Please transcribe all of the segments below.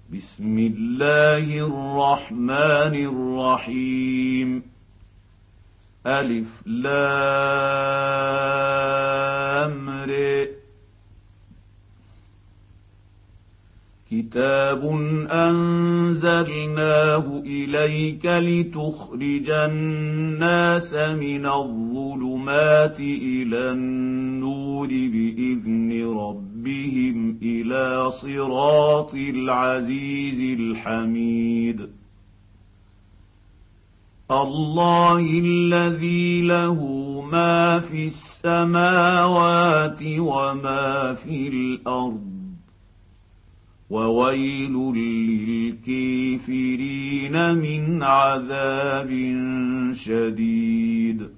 بسم الله الرحمن الرحيم ألف لام ر كتاب أنزلناه إليك لتخرج الناس من الظلمات إلى النور بإذن ربهم إلى صراط العزيز الحميد الله الذي له ما في السماوات وما في الأرض وويل للكافرين من عذاب شديد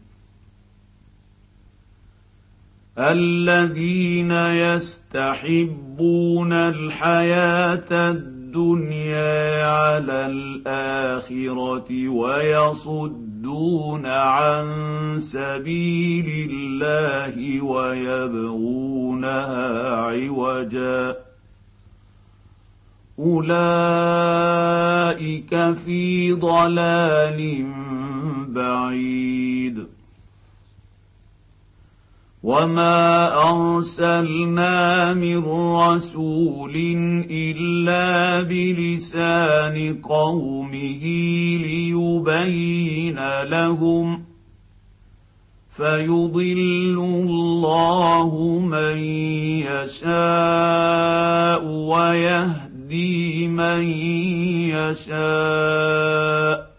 الذين يستحبون الحياة الدنيا على الآخرة ويصدون عن سبيل الله ويبغونها عوجا أولئك في ضلال بعيد وما أرسلنا من رسول إلا بلسان قومه ليبين لهم فيضل الله من يشاء ويهدي من يشاء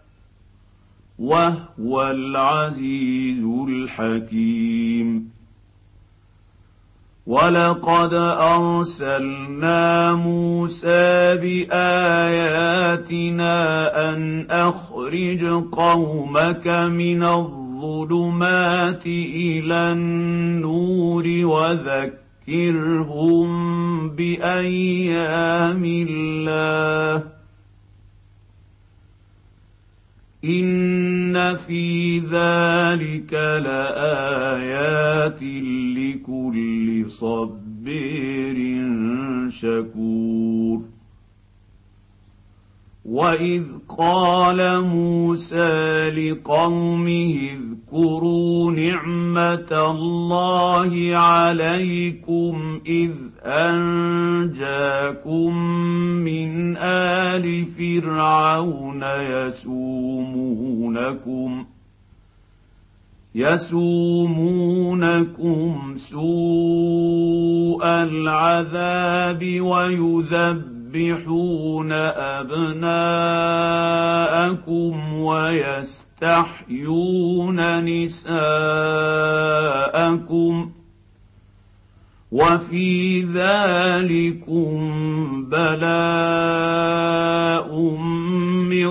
وهو العزيز الحكيم ولقد أرسلنا موسى بآياتنا أن أخرج قومك من الظلمات إلى النور وذكرهم بأيام الله إن في ذلك لآيات لكل صبير شكور وإذ قال موسى لقومه اذكروا نعمة الله عليكم إذ أنجاكم من آل فرعون يسومونكم سوء العذاب ويذبحون أبناءكم ويستحيون نساءكم وفي ذلكم بلاء من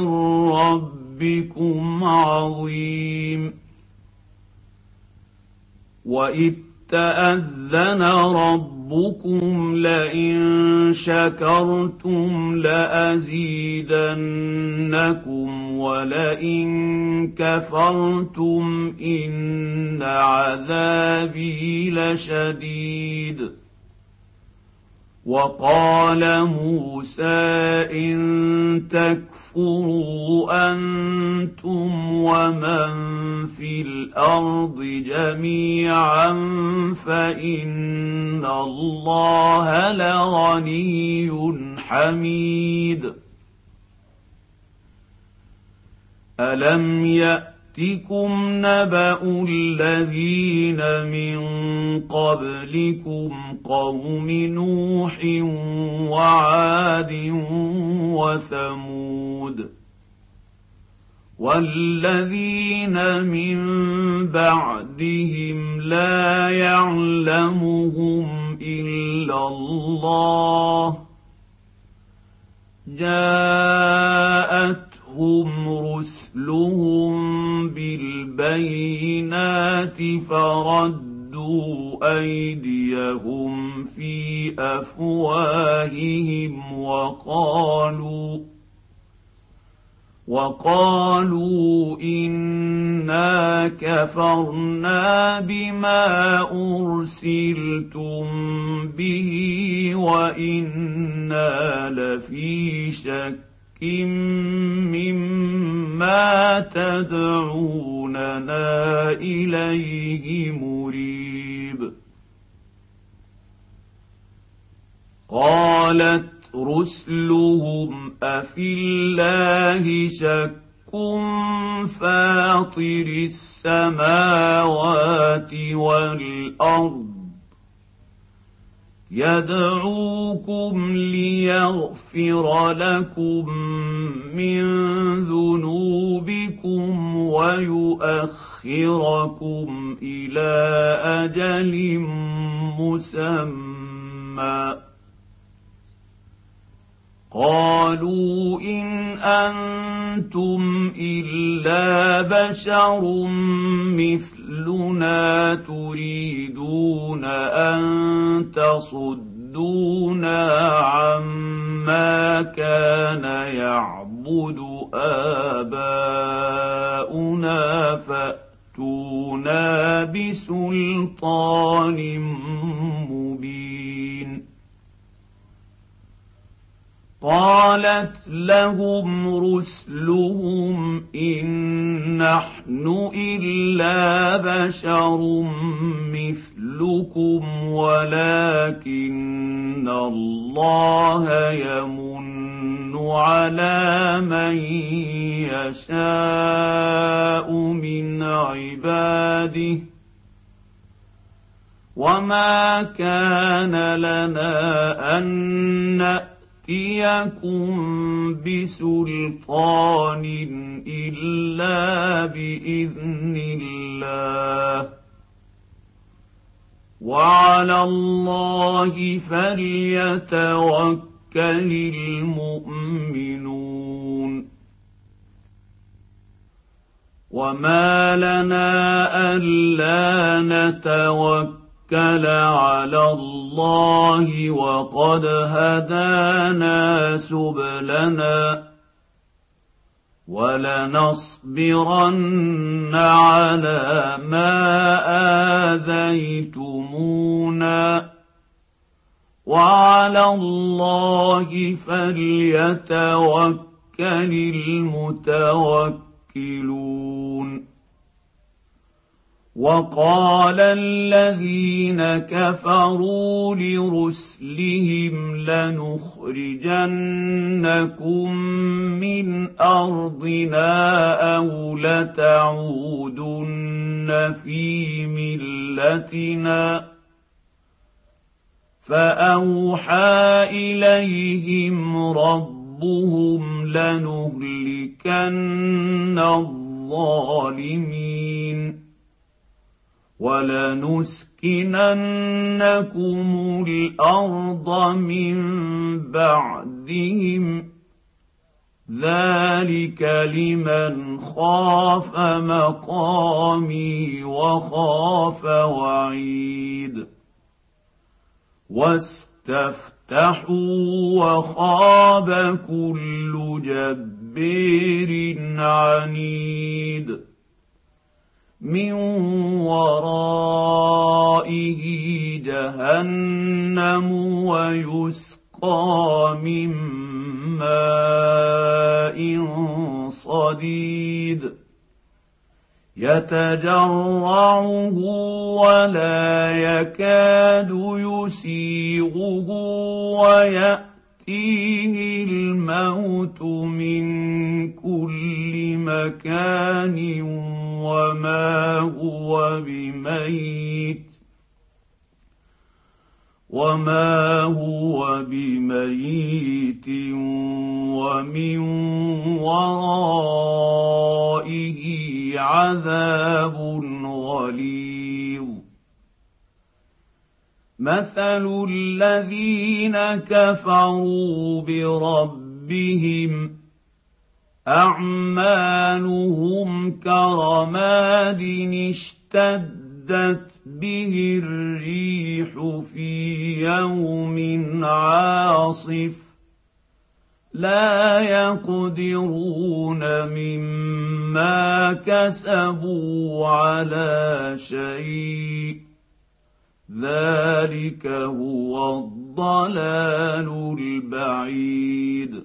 ربكم عظيم وإذ تأذن ربكم لئن شكرتم لأزيدنكم ولئن كفرتم إن عذابي لشديد وقال موسى إن تكفروا أنتم ومن في الأرض جميعا فإن الله لغني حميد ألم يأتكم نبأ الذين من قبلكم قوم نوح وعاد وثمود والذين من بعدهم لا يعلمهم إلا الله جاءتهم رسلهم بالبينات فردوا أيديهم في أفواههم وقالوا انا كفرنا بما ارسلتم به وانا لفي شك مما تدعوننا اليه مريب. قالت رسلهم افي الله شك فاطر السماوات والارض يدعوكم ليغفر لكم من ذنوبكم ويؤخركم الى اجل مسمى. قالوا ان انتم الا بشر مثلنا تريدون ان تصدونا عما كان يعبد آباؤنا فأتونا بسلطان مبين. قالت لهم رسلهم إن نحن إلا بشر مثلكم ولكن الله يمن على من يشاء من عباده وما كان لنا أن نأتيكم بسلطان إلا بإذن الله وعلى الله فليتوكل المؤمنون. وما لنا ألا نتوكل على الله وقد هدانا سبلنا ولنصبرن على ما آذيتمونا وعلى الله فليتوكل المتوكلون. وقال الذين كفروا لرسلهم لنخرجنكم من أرضنا أو لتعودن في ملتنا فأوحى إليهم ربهم لنهلكن الظالمين ولنسكننكم الأرض من بعدهم ذلك لمن خاف مقامي وخاف وعيد. واستفتحوا وخاب كل جبار عنيد من ورائه جهنم ويسقى من ماء صديد يتجرعه ولا يكاد يسيغه ويأتيه الموت من كل مكان وما هو بميت ومن ورائه عذاب غليظ. مثل الذين كفروا بربهم أعمالهم كرماد اشتدت به الريح في يوم عاصف لا يقدرون مما كسبوا على شيء ذلك هو الضلال البعيد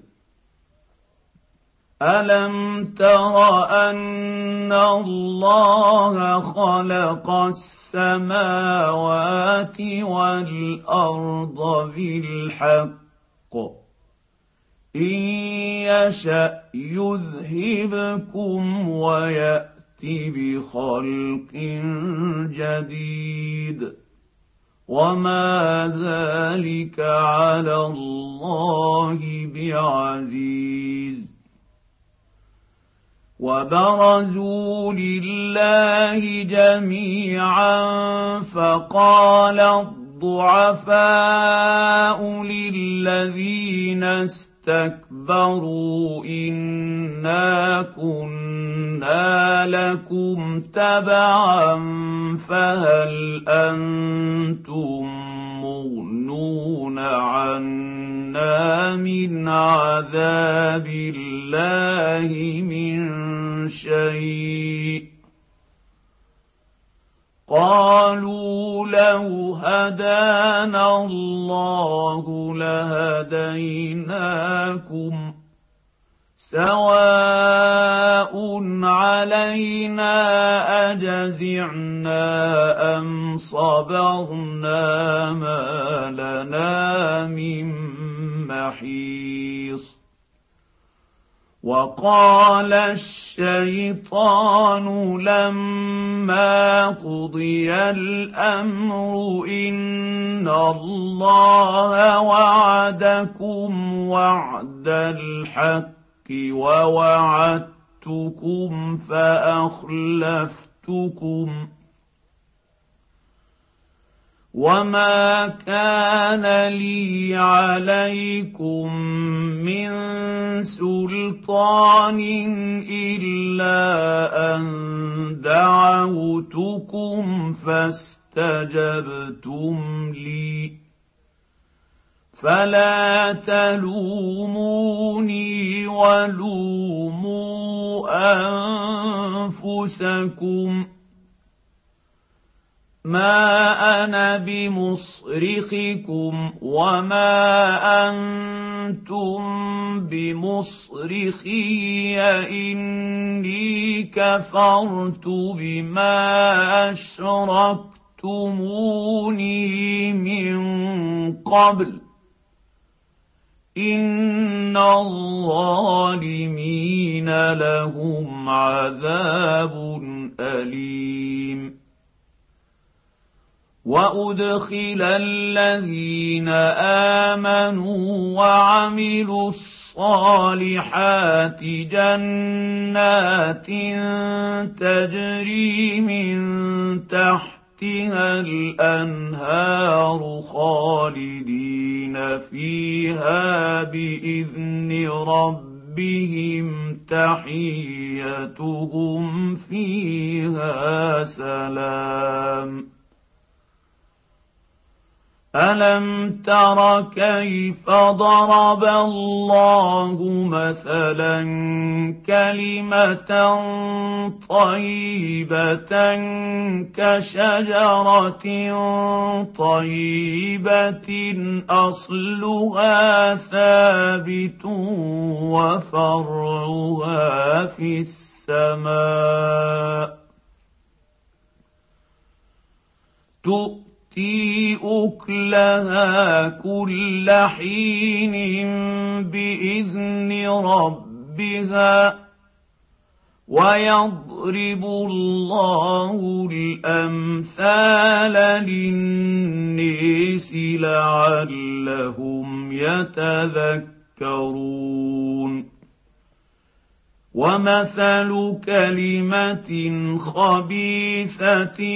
الم تر ان الله خلق السماوات والارض بالحق ان يشا يذهبكم ويات بخلق جديد وما ذلك على الله بعزيز وبرزوا لله جميعا فقال الضعفاء للذين استكبروا انا كنا لكم تبعا فهل انتم مغنون عنا من عذاب الله من شيء قالوا لو هدانا الله لهديناكم سواء علينا اجزعنا ام صبرنا ما لنا من محيص وقال الشيطان لما قضي الامر ان الله وعدكم وعد الحق ووعدتكم فاخلفتكم وما كان لي عليكم من سلطان الا ان دعوتكم فاستجبتم لي فلا تلوموني ولوموا انفسكم ما انا بمصرخكم وما انتم بمصرخي اني كفرت بما اشركتموني من قبل ان الظالمين لهم عذاب اليم وادخل الذين امنوا وعملوا الصالحات جنات تجري من تحتها الانهار خالدين فيها باذن ربهم تحيتهم فيها سلام الم تر كيف ضرب الله مثلا كلمه طيبه كشجره طيبه اصلها ثابت وفرعها في السماء تؤتي أكلها كل حين بإذن ربها ويضرب الله الأمثال للناس لعلهم يتذكرون ومثل كلمة خبيثة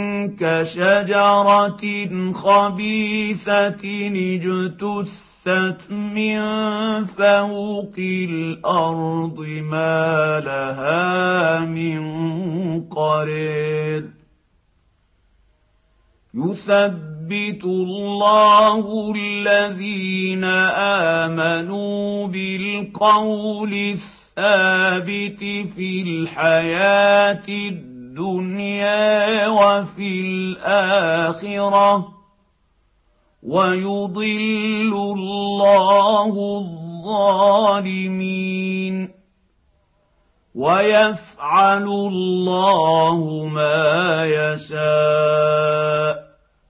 كشجرة خبيثة اجتثت من فوق الأرض ما لها من قرير يثبت الله الذين امنوا بالقول الثابت في الحياه الدنيا وفي الاخره ويضل الله الظالمين ويفعل الله ما يشاء.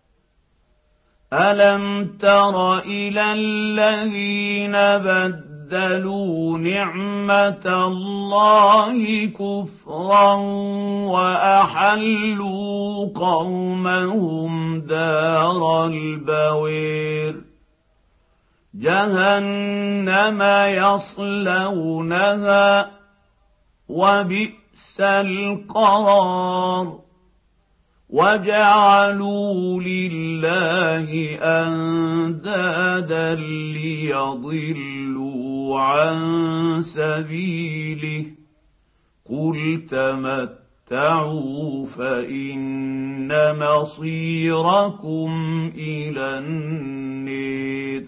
الم تر الى الذين بدلوا نعمه الله كفرا واحلوا قومهم دار البوير جهنم يصلونها وبئس القرار وجعلوا لله اندادا ليضلوا عن سبيله قل تمتعوا فان مصيركم الى النار.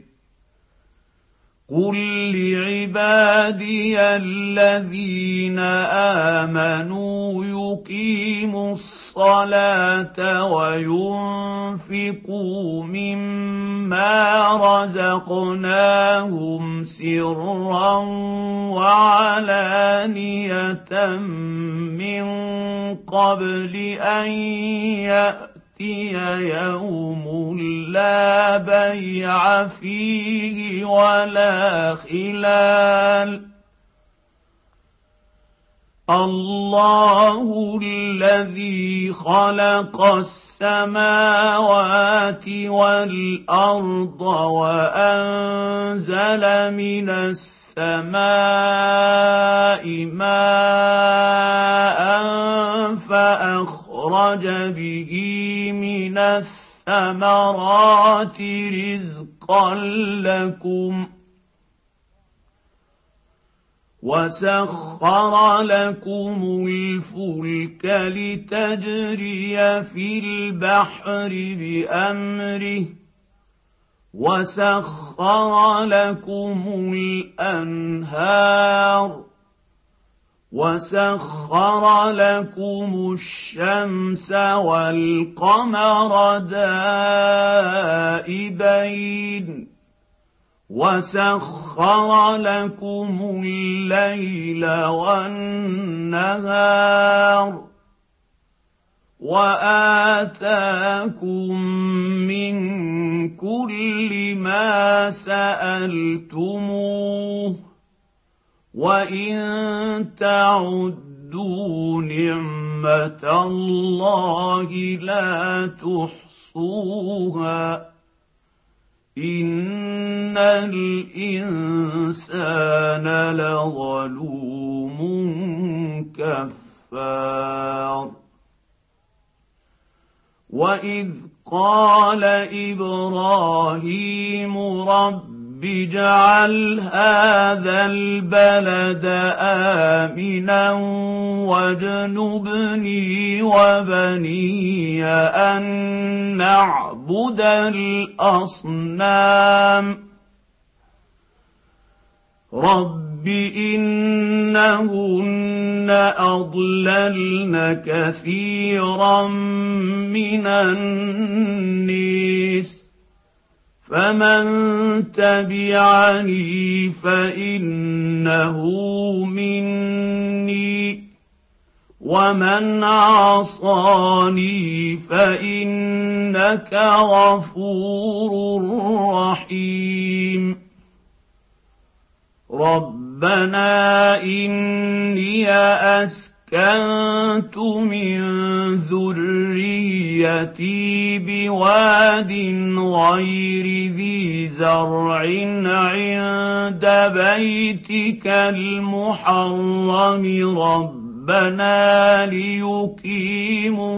قل لعبادي الذين امنوا يقيموا الصلاه وينفقوا مما رزقناهم سرا وعلانيه من قبل ان ياتي يوم لا بيع فيه ولا خلال. الله الذي خلق السماوات والارض وانزل من السماء ماء فاخرج به من الثمرات رزقا لكم وسخر لكم الفلك لتجري في البحر بامره وسخر لكم الانهار وسخر لكم الشمس والقمر دائبين وسخر لكم الليل والنهار واتاكم من كل ما سالتموه وان تعدوا نعمه الله لا تحصوها ان الانسان لظلوم كفار. واذ قال ابراهيم رب اجعل هذا البلد امنا واجنبني وبني ان نعبد الاصنام رب انهن اضللن كثيرا من الناس فمن تبعني فانه مني ومن عصاني فانك غفور رحيم. ربنا اني اسكنت من ذريتي بواد غير ذي زرع عند بيتك المحرم ربنا ليقيموا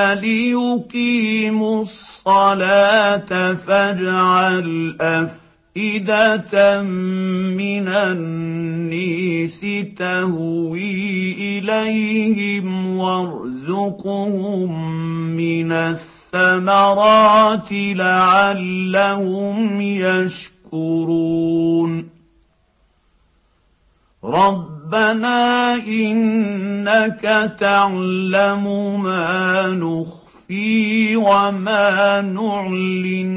الصلاة فاجعل أفئدة من النيس تهوي إليهم وارزقهم من الثمرات لعلهم يشكرون ربنا إنك تعلم ما نخفي وما نعلن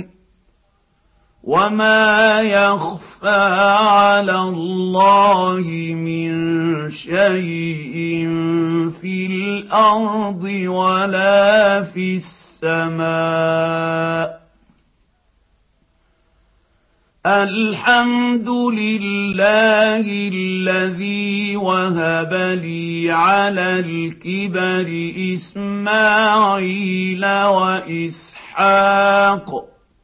وما يخفى على الله من شيء في الأرض ولا في السماء الحمد لله الذي وهب لي على الكبر إسماعيل وإسحاق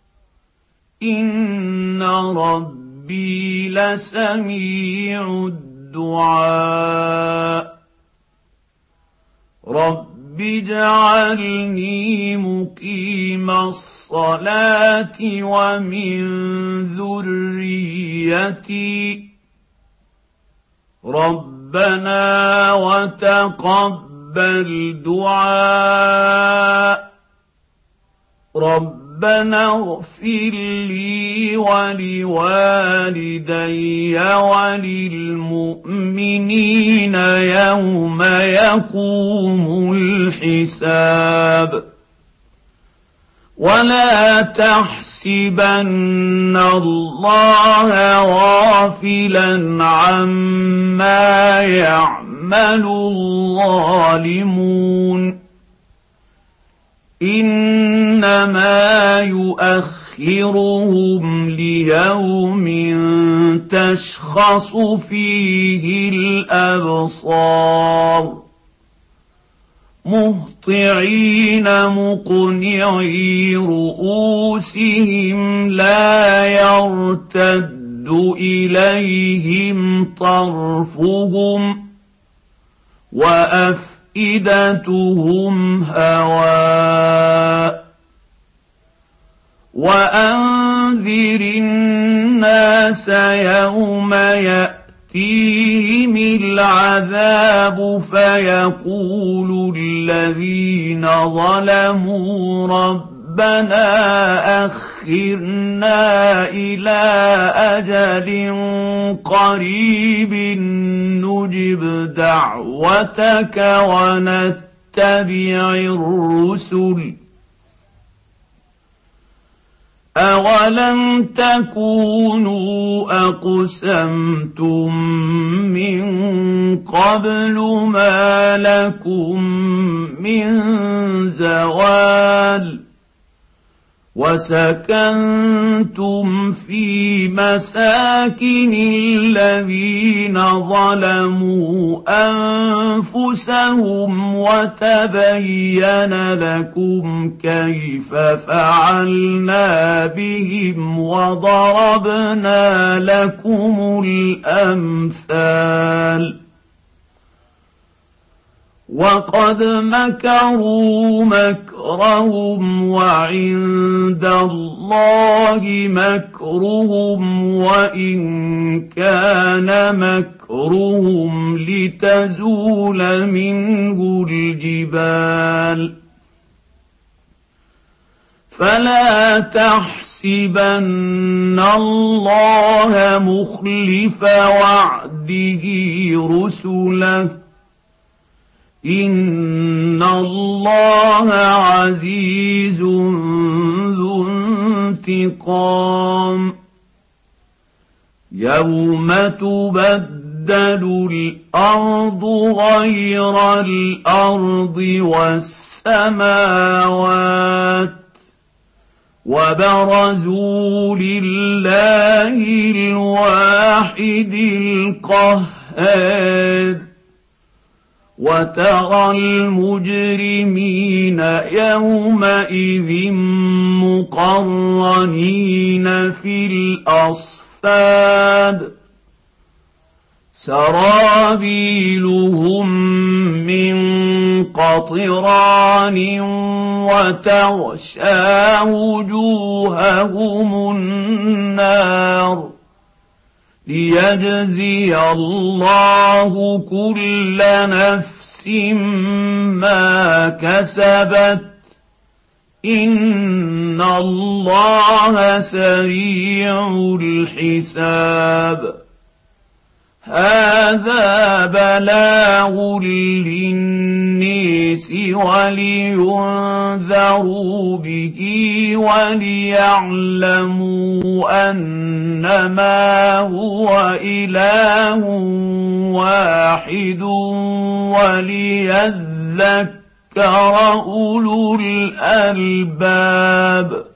إن ربي لسميع الدعاء رب اجعلني مقيم الصلاة ومن ذريتي ربنا وتقبل دعاء ربنا اغفر لي ولوالدي وللمؤمنين يوم يقوم الحساب ولا تحسبن الله غافلا عما يعمل الظالمون إنما يؤخرهم ليوم تشخص فيه الأبصار مهطعين مقنعي رؤوسهم لا يرتد إليهم طرفهم وأفئدتهم هواء وأنذر الناس يوم يأتيهم العذاب فيقول الذين ظلموا ربنا أخرنا إلى أجل قريب نجب دعوتك ونتبع الرسل أولم تكونوا أقسمتم من قبل ما لكم من زوال وسكنتم في مساكن الذين ظلموا أنفسهم وتبين لكم كيف فعلنا بهم وضربنا لكم الأمثال وقد مكروا مكرهم وعند الله مكرهم وإن كان مكرهم لتزول منه الجبال فلا تحسبن الله مخلف وعده رسله إن الله عزيز ذو انتقام يوم تبدل الأرض غير الأرض والسماوات وبرزوا لله الواحد القهار وترى المجرمين يومئذ مقرنين في الأصفاد سرابيلهم من قطران وتغشى وجوههم النار ليجزي الله كل نفس ما كسبت ان الله سريع الحساب هذا بلاغ للناس ولينذروا به وليعلموا انما هو اله واحد وليذكر اولو الالباب